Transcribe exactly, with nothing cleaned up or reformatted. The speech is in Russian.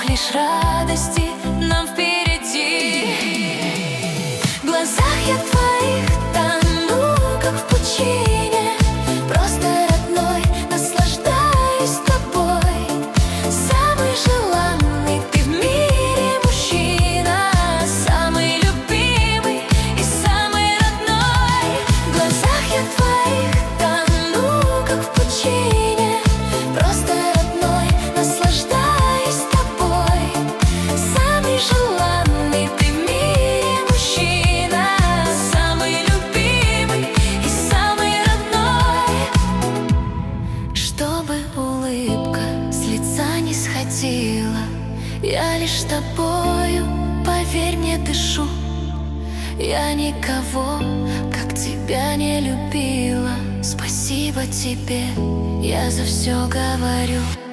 лишь радости нам впереди. В глазах я твоих тону, как в пучине, просто родной, наслаждаюсь тобой. Самый желанный ты в мире мужчина, самый любимый и самый родной. В глазах я твоих тону, как в пучине, просто родной, наслаждаюсь тобой. Самый желанный ты в мире мужчина, самый любимый и самый родной. Чтобы улыбка с лица не сходила, я лишь тобою, поверь мне, дышу. Я никого, как тебя, не любила. Спасибо тебе, я за все говорю.